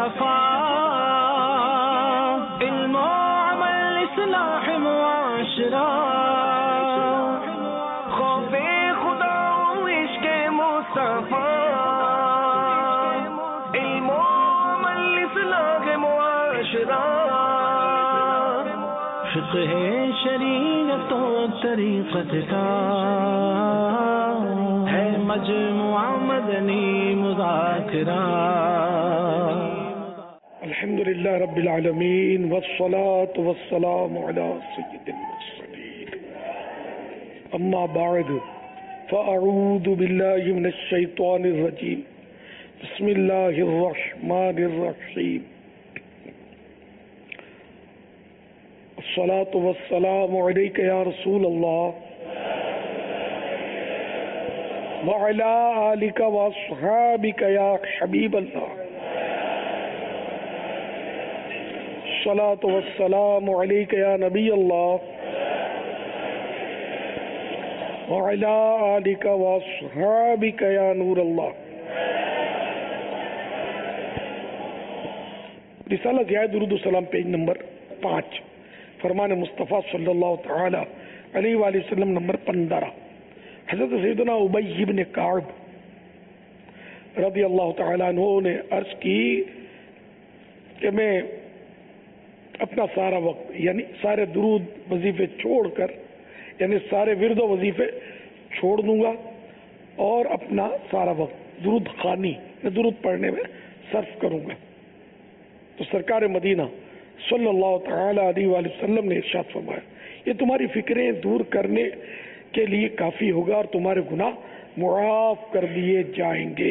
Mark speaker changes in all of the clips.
Speaker 1: مصطفیٰ، علم و عمل اصلاح معاشرہ، خوف خدا و عشق مصطفیٰ، علم و عمل اصلاح معاشرہ، فقہ شریعت و طریقت کا ہے مجموعہ مدنی مذاکرہ۔
Speaker 2: الحمدللہ رب العالمین والصلاة والسلام علی سید المرسلین، اما بعد فاعوذ باللہ من الشیطان الرجیم، بسم اللہ الرحمن الرحیم، الصلاة والسلام علیک یا رسول اللہ وعلی آلک واصحابک یا حبیب اللہ، الصلاة والسلام علیک یا نبی اللہ وعلی آلک واصحابک یا نور اللہ۔ رسالہ ضیاء درود و سلام پیج نمبر 5، فرمان مصطفیٰ صلی اللہ تعالی علیہ وآلہ وسلم نمبر 15۔ حضرت سیدنا ابی بن کعب رضی اللہ تعالیٰ عنہ نے عرض کی کہ میں اپنا سارا وقت یعنی سارے درود وظیفے چھوڑ کر، یعنی سارے ورد و وظیفے چھوڑ دوں گا اور اپنا سارا وقت درود خوانی درود پڑھنے میں صرف کروں گا۔ تو سرکار مدینہ صلی اللہ تعالی علیہ وآلہ وسلم نے ارشاد فرمایا، یہ تمہاری فکریں دور کرنے کے لیے کافی ہوگا اور تمہارے گناہ معاف کر دیے جائیں گے۔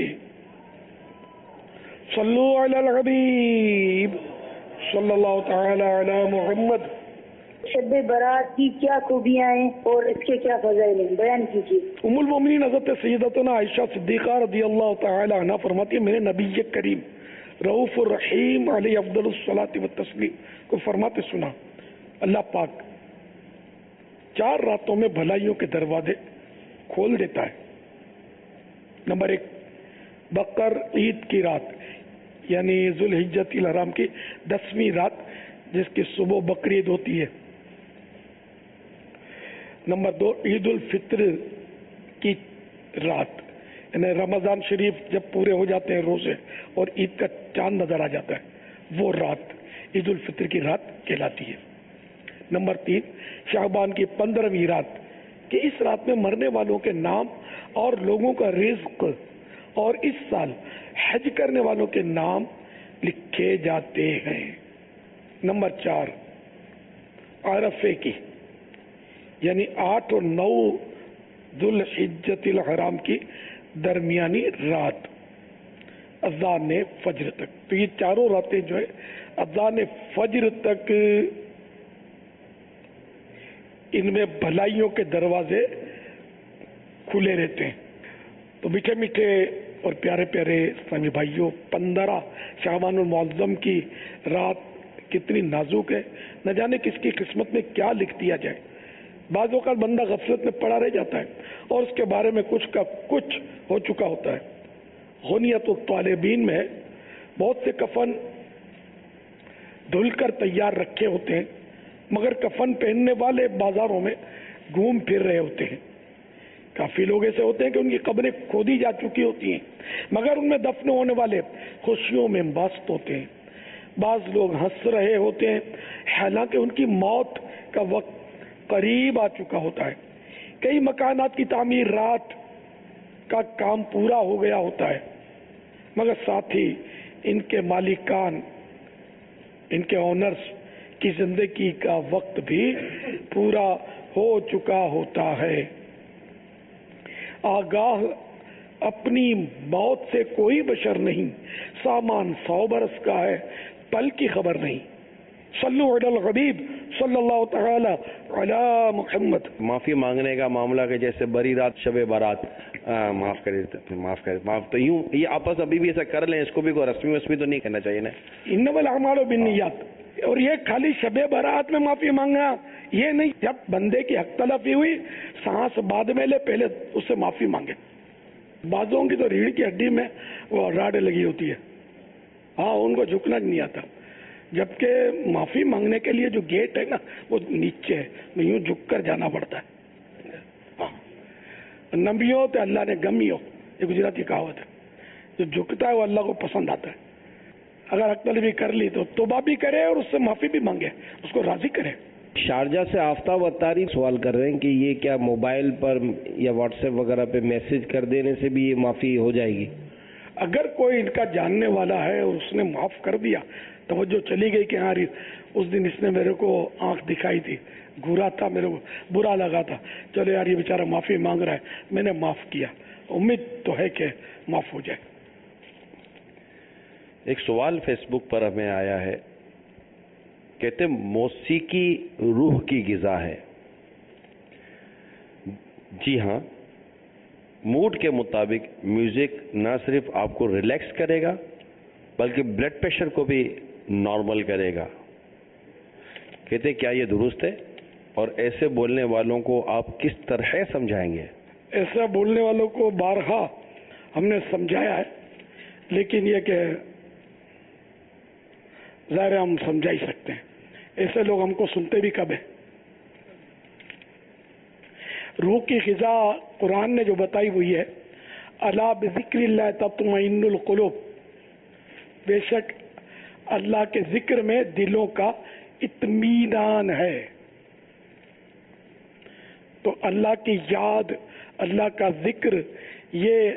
Speaker 2: صلو علی الحبیب صلی اللہ تعالی علی محمد۔
Speaker 3: شب برات کی کیا خوبیاں ہیں اور اس کے کیا فضائل ہیں، بیان کیجیے۔
Speaker 2: ام المومنین حضرت سیدتنا عائشہ صدیقہ رضی اللہ تعالی عنہ فرماتی ہے، میں نے نبی کریم رؤوف الرحیم علیہ افضل الصلاۃ والتسلیم کو فرماتے سنا، اللہ پاک 4 راتوں میں بھلائیوں کے دروازے کھول دیتا ہے۔ نمبر 1، بقر عید کی رات یعنی ذوالحجۃ الحرام کی 10ویں رات جس کی صبح بقر عید ہوتی ہے۔ نمبر 2، عید الفطر کی رات یعنی رمضان شریف جب پورے ہو جاتے ہیں روزے اور عید کا چاند نظر آ جاتا ہے، وہ رات عید الفطر کی رات کہلاتی ہے۔ نمبر 3، شعبان کی 15ویں رات کہ اس رات میں مرنے والوں کے نام اور لوگوں کا رزق اور اس سال حج کرنے والوں کے نام لکھے جاتے ہیں۔ نمبر 4، عرفے کی یعنی 8 اور 9 ذوالحجۃ الحرام کی درمیانی رات اذان فجر تک۔ تو یہ چاروں راتیں جو ہے اذان فجر تک ان میں بھلائیوں کے دروازے کھلے رہتے ہیں۔ تو میٹھے میٹھے اور پیارے پیارے اسلامی بھائیوں، 15 شعبان المعظم کی رات کتنی نازک ہے، نہ جانے کس کی قسمت میں کیا لکھ دیا جائے۔ بعض اوقات بندہ غفلت میں پڑا رہ جاتا ہے اور اس کے بارے میں کچھ کا کچھ ہو چکا ہوتا ہے۔ غنیت الطالبین میں بہت سے کفن دھل کر تیار رکھے ہوتے ہیں، مگر کفن پہننے والے بازاروں میں گھوم پھر رہے ہوتے ہیں۔ کافی لوگ ایسے ہوتے ہیں کہ ان کی قبریں کھودی جا چکی ہوتی ہیں، مگر ان میں دفن ہونے والے خوشیوں میں مست ہوتے ہیں۔ بعض لوگ ہنس رہے ہوتے ہیں حالانکہ ان کی موت کا وقت قریب آ چکا ہوتا ہے۔ کئی مکانات کی تعمیر رات کا کام پورا ہو گیا ہوتا ہے، مگر ساتھ ہی ان کے مالکان، ان کے اونرز کی زندگی کا وقت بھی پورا ہو چکا ہوتا ہے۔ آگاہ اپنی موت سے کوئی بشر نہیں، سامان 100 برس کا ہے، پل کی خبر نہیں۔ صلو علی الحبیب صلی اللہ تعالی علی محمد۔
Speaker 4: معافی مانگنے کا معاملہ کہ جیسے بری رات شب بارات، معاف کرے تو یوں یہ آپس ابھی بھی ایسا کر لیں، اس کو بھی کوئی رسمی تو نہیں کرنا چاہیے نا۔
Speaker 2: انما الاعمال بالنیات، اور یہ خالی شب بارات میں معافی مانگنا یہ نہیں، جب بندے کی حق تلفی ہوئی سانس بعد میں لے، پہلے اس سے معافی مانگے۔ بعضوں کی تو ریڑھ کی ہڈی میں وہ راڈ لگی ہوتی ہے، ہاں ان کو جھکنا نہیں آتا، جبکہ معافی مانگنے کے لیے جو گیٹ ہے نا وہ نیچے ہے، یوں جھک کر جانا پڑتا ہے. ہاں نبیوں تو اللہ نے گمیو، یہ گجراتی کہاوت ہے. جو جھکتا ہے وہ اللہ کو پسند آتا ہے. اگر حق طلبی کر لی تو توبہ بھی کرے اور اس سے معافی بھی مانگے، اس کو راضی کرے.
Speaker 5: شارجہ سے آفتاب اتاری سوال کر رہے ہیں کہ یہ کیا موبائل پر یا واٹس ایپ وغیرہ پہ میسج کر دینے سے بھی یہ معافی ہو جائے گی؟
Speaker 2: اگر کوئی ان کا جاننے والا ہے اور اس نے معاف کر دیا، توجہ چلی گئی کہ ہاں اس دن اس نے میرے کو آنکھ دکھائی تھی، گھورا تھا، میرے کو برا لگا تھا، چلو یار یہ بیچارہ معافی مانگ رہا ہے، میں نے معاف کیا، امید تو ہے کہ معاف ہو جائے.
Speaker 4: ایک سوال فیس بک پر ہمیں آیا ہے، کہتے ہیں موسیقی روح کی غذا ہے. جی ہاں، موڈ کے مطابق میوزک نہ صرف آپ کو ریلیکس کرے گا بلکہ بلڈ پریشر کو بھی نارمل کرے گا. کہتے کیا یہ درست ہے؟ اور ایسے بولنے والوں کو آپ کس طرح سمجھائیں گے؟
Speaker 2: ایسا بولنے والوں کو بارہا ہم نے سمجھایا ہے، لیکن یہ کہ ظاہر ہم سمجھا ہی سکتے ہیں. ایسے لوگ ہم کو سنتے بھی کب ہیں. روح کی غذا قرآن نے جو بتائی وہ یہ ہے، الا بذکر اللہ تطمئن القلوب، بے شک اللہ کے ذکر میں دلوں کا اطمینان ہے. تو اللہ کی یاد، اللہ کا ذکر، یہ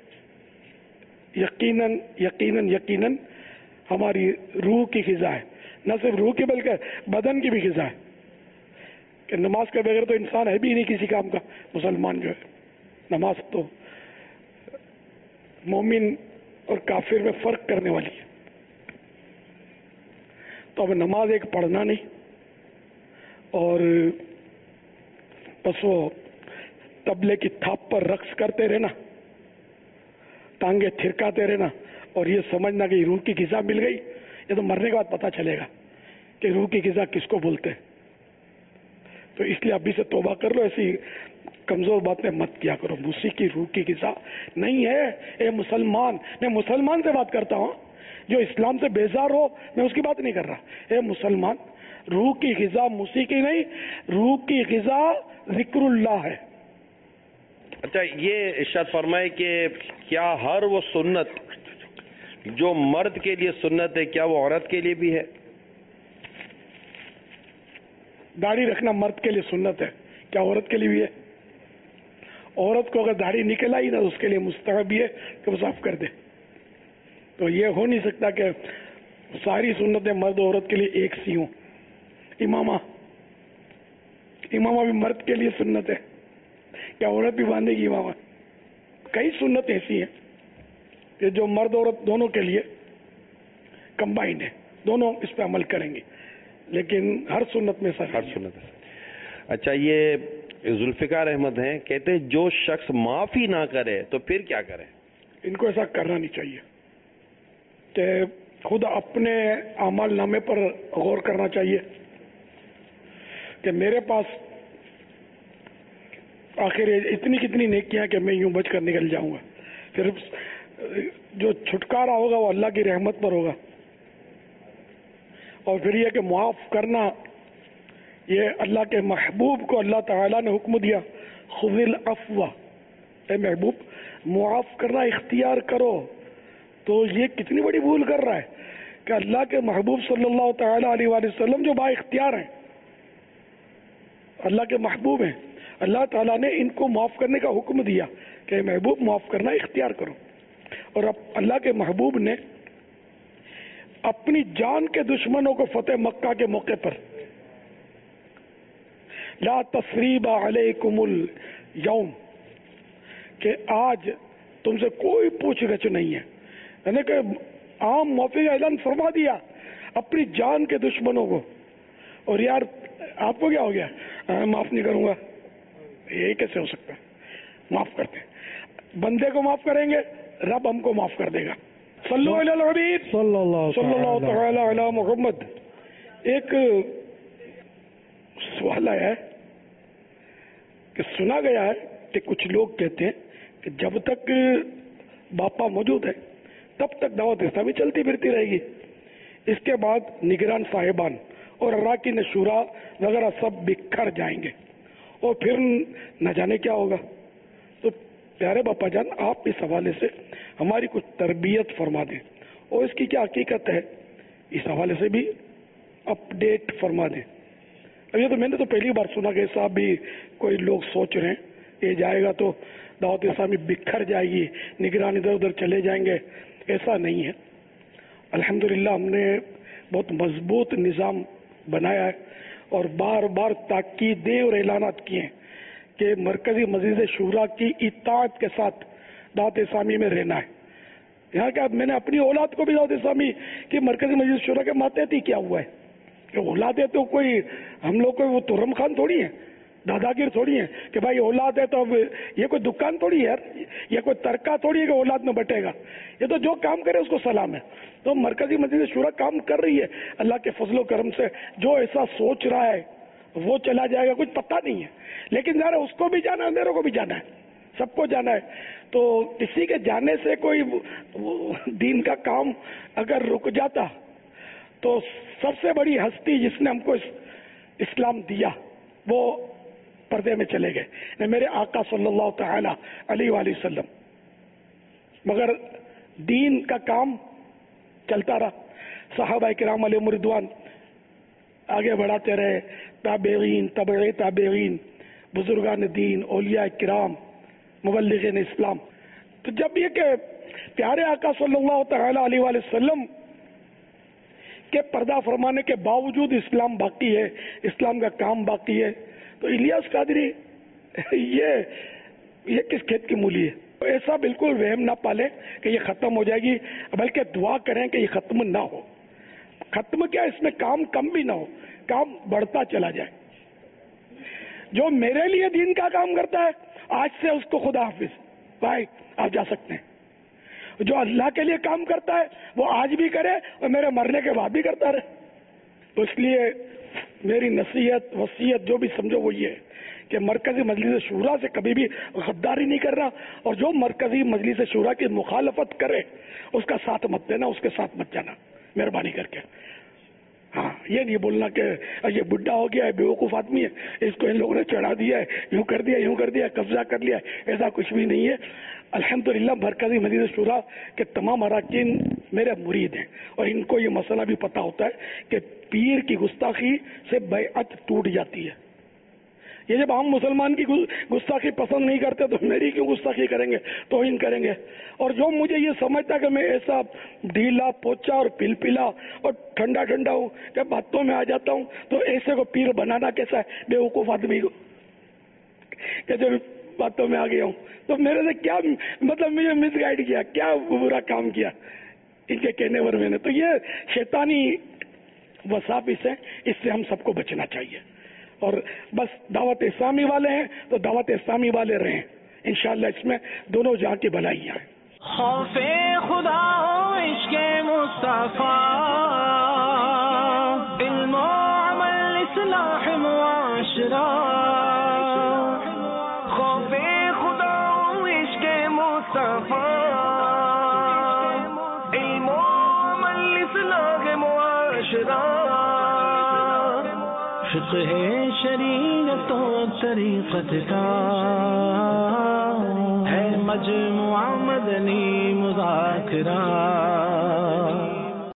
Speaker 2: یقیناً یقیناً یقیناً ہماری روح کی غذا ہے. نہ صرف روح کی بلکہ بدن کی بھی غذا ہے. کہ نماز کے بغیر تو انسان ہے بھی نہیں کسی کام کا. مسلمان جو ہے، نماز تو مومن اور کافر میں فرق کرنے والی ہے. تو اب نماز ایک پڑھنا نہیں اور بس وہ تبلے کی تھاپ پر رقص کرتے رہنا، ٹانگیں تھرکاتے رہنا اور یہ سمجھنا کہ روح کی غذا مل گئی. یہ تو مرنے کے بعد پتہ چلے گا کہ روح کی غذا کس کو بولتے ہیں. تو اس لیے ابھی سے توبہ کر لو، ایسی کمزور باتیں مت کیا کرو. موسیقی روح کی غذا نہیں ہے. اے مسلمان، میں مسلمان سے بات کرتا ہوں، جو اسلام سے بیزار ہو میں اس کی بات نہیں کر رہا. اے مسلمان، روح کی غذا موسیقی نہیں، روح کی غذا ذکر اللہ ہے.
Speaker 4: اچھا، یہ ارشاد فرمائے کہ کیا ہر وہ سنت جو مرد کے لیے سنت ہے کیا وہ عورت کے لیے بھی ہے؟
Speaker 2: داڑھی رکھنا مرد کے لیے سنت ہے، کیا عورت کے لیے بھی ہے؟ عورت کو اگر داڑھی نکل آئی نا اس کے لیے مستحب ہے کہ وہ صاف کر دے. تو یہ ہو نہیں سکتا کہ ساری سنتیں مرد عورت کے لیے ایک سی ہوں. امامہ بھی مرد کے لیے سنت ہے، کیا عورت بھی باندھے گی امامہ؟ کئی سنت ایسی ہیں کہ جو مرد عورت دونوں کے لیے کمبائنڈ ہے، دونوں اس پہ عمل کریں گے، لیکن ہر سنت میں
Speaker 4: ہر سنت ہے. اچھا، یہ ذوالفقار احمد ہیں، کہتے ہیں جو شخص معافی نہ کرے تو پھر کیا کرے؟
Speaker 2: ان کو ایسا کرنا نہیں چاہیے کہ خود اپنے اعمال نامے پر غور کرنا چاہیے کہ میرے پاس آخر اتنی کتنی نیکیاں کہ میں یوں بچ کر نکل جاؤں گا. صرف جو چھٹکارا ہوگا وہ اللہ کی رحمت پر ہوگا. اور پھر یہ کہ معاف کرنا، یہ اللہ کے محبوب کو اللہ تعالیٰ نے حکم دیا، خذ العفو، اے محبوب معاف کرنا اختیار کرو. تو یہ کتنی بڑی بھول کر رہا ہے کہ اللہ کے محبوب صلی اللہ تعالیٰ علیہ وآلہ وسلم جو با اختیار ہیں، اللہ کے محبوب ہیں، اللہ تعالیٰ نے ان کو معاف کرنے کا حکم دیا کہ اے محبوب معاف کرنا اختیار کرو. اور اب اللہ کے محبوب نے اپنی جان کے دشمنوں کو فتح مکہ کے موقع پر لا تثریب علیکم اليوم، کہ آج تم سے کوئی پوچھ گچھ نہیں ہے، یعنی کہ عام معافی کا اعلان فرما دیا اپنی جان کے دشمنوں کو. اور یار آپ کو کیا ہو گیا، معاف نہیں کروں گا، یہ کیسے ہو سکتا ہے؟ معاف کرتے ہیں، بندے کو معاف کریں گے رب ہم کو معاف کر دے گا. صلو علی الحبیب صلی اللہ تعالی علی محمد. ایک سوال آیا ہے کہ سنا گیا ہے کہ کچھ لوگ کہتے ہیں کہ جب تک باپا موجود ہے تب تک دعوت اسلامی چلتی پھرتی رہے گی. اس کے بعد نگران صاحبان اور اراکین شورا وغیرہ سب بکھر جائیں گے اور پھر نہ جانے کیا ہوگا. تو پیارے باپا جان آپ اس حوالے سے ہماری کچھ تربیت فرما دیں اور اس کی کیا حقیقت ہے اس حوالے سے بھی اپڈیٹ فرما دیں. اب یہ تو میں نے تو پہلی بار سنا کہ صاحب بھی کوئی لوگ سوچ رہے ہیں یہ جائے گا تو دعوت اسلامی بکھر جائے گی, نگران ادھر ادھر چلے جائیں گے. ایسا نہیں ہے. الحمدللہ ہم نے بہت مضبوط نظام بنایا ہے اور بار بار تاکیدیں اور اعلانات کیے ہیں کہ مرکزی مجلس شورا کی اطاعت کے ساتھ دعوت اسلامی میں رہنا ہے. یہاں کیا میں نے اپنی اولاد کو بھی دعوت اسلامی کی مرکزی مجلس شورا کے ماتحت ہی کیا ہوا ہے کہ اولاد ہے تو کوئی ہم لوگ کو وہ ترم خان تھوڑی ہے, داداگیر تھوڑی ہے کہ بھائی اولاد ہے تو اب یہ کوئی دکان تھوڑی ہے یار, یہ کوئی ترکہ تھوڑی ہے کہ اولاد میں بٹے گا. یہ تو جو کام کرے اس کو سلام ہے. تو مرکزی مجلس شورا کام کر رہی ہے اللہ کے فضل و کرم سے. جو ایسا سوچ رہا ہے وہ چلا جائے گا, کچھ پتہ نہیں ہے. لیکن ذرا اس کو بھی جانا ہے, میرے کو بھی جانا ہے, سب کو جانا ہے. تو کسی کے جانے سے کوئی دین کا کام اگر رک جاتا تو سب سے بڑی ہستی جس نے ہم کو اسلام دیا وہ پردے میں چلے گئے, میرے آقا صلی اللہ تعالی علیہ وآلہ وسلم. مگر دین کا کام چلتا رہا, صحابہ کرام علیہم رضوان آگے بڑھاتے رہے, تابعین تبع تابعین, بزرگان دین, اولیاء کرام, مبلغین اسلام. تو جب یہ کہ پیارے آقا صلی اللہ تعالی علیہ وآلہ وسلم کے پردہ فرمانے کے باوجود اسلام باقی ہے, اسلام کا کام باقی ہے, تو الیاس قادری یہ کس کھیت کی مولی ہے. ایسا بالکل وہم نہ پالیں کہ یہ ختم ہو جائے گی, بلکہ دعا کریں کہ یہ ختم نہ ہو. ختم کیا, اس میں کام کم بھی نہ ہو, کام بڑھتا چلا جائے. جو میرے لیے دین کا کام کرتا ہے آج سے اس کو خدا حافظ بھائی آپ جا سکتے ہیں. جو اللہ کے لیے کام کرتا ہے وہ آج بھی کرے اور میرے مرنے کے بعد بھی کرتا رہے. تو اس لیے میری نصیحت وصیت جو بھی سمجھو وہ یہ ہے کہ مرکزی مجلس شورا سے کبھی بھی غداری نہیں کرنا, اور جو مرکزی مجلس شورا کی مخالفت کرے اس کا ساتھ مت دینا, اس کے ساتھ مت جانا مہربانی کر کے. ہاں یہ نہیں بولنا کہ یہ بڈھا ہو گیا ہے, بیوقوف آدمی ہے, اس کو ان لوگوں نے چڑھا دیا ہے, یوں کر دیا, قبضہ کر لیا. ایسا کچھ بھی نہیں ہے. الحمدللہ مرکزی مجلس شورا کے تمام اراکین میرے مرید ہیں اور ان کو یہ مسئلہ بھی پتہ ہوتا ہے کہ پیر کی گستاخی سے بیعت ٹوٹ جاتی ہے. یہ جب ہم مسلمان کی گستاخی پسند نہیں کرتے تو میری کیوں گستاخی کریں گے, توہین کریں گے. اور جو مجھے یہ سمجھتا کہ میں ایسا ڈھیلا پوچا اور پلپلا اور ٹھنڈا ٹھنڈا ہوں کہ باتوں میں آ جاتا ہوں, تو ایسے کو پیر بنانا کیسا ہے بے وقوف آدمی کو کہ جب باتوں میں آ گیا ہوں. تو میرے سے کیا مطلب مجھے مس گائیڈ کیا, کیا برا کام کیا ان کے کہنے پر میں نے. تو یہ شیطانی وساوس ہے, اس سے ہم سب کو بچنا چاہیے. اور بس دعوت اسلامی والے ہیں تو دعوت اسلامی والے رہیں, انشاءاللہ اس میں دونوں جہاں کی بھلائیاں ہیں.
Speaker 1: خوف خدا ہو عشق مصطفیٰ, علم و عمل اصلاح معاشرہ. خوف خدا ہو عشق مصطفیٰ, علم و عمل اصلاح معاشرہ. فقہ شریعت و طریقت کا ہے مجموعہ مدنی مذاکرہ.